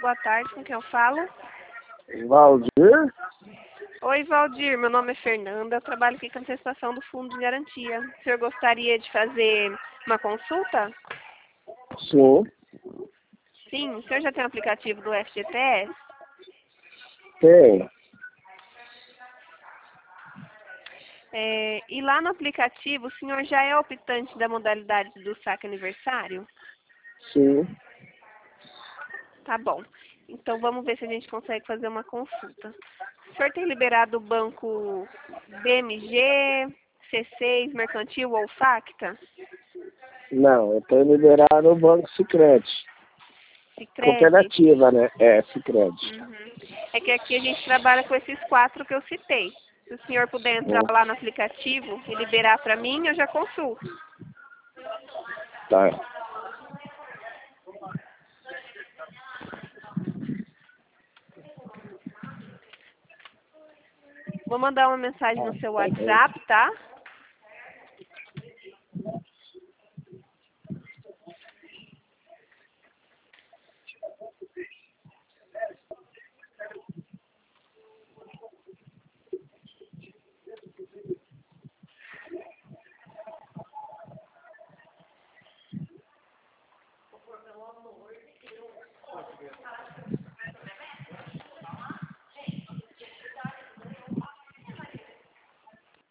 boa tarde, com quem eu falo? Valdir? Oi, Valdir, meu nome é Fernanda, eu trabalho aqui com a contestação do Fundo de Garantia. O senhor gostaria de fazer uma consulta? Sim, Sim, o senhor já tem o aplicativo do FGTS? tem. E lá no aplicativo, o senhor já é optante da modalidade do saque aniversário? Sim. Tá bom. Então vamos ver se a gente consegue fazer uma consulta. O senhor tem liberado o banco BMG, C6, Mercantil ou Facta? Não, eu tenho liberado o Banco Sicredi. Sicredi? Cooperativa, né? É, Sicredi. Uhum. É que aqui a gente trabalha com esses 4 que eu citei. Se o senhor puder entrar lá no aplicativo e liberar para mim, eu já consulto. Tá. Vou mandar uma mensagem no seu WhatsApp, tá?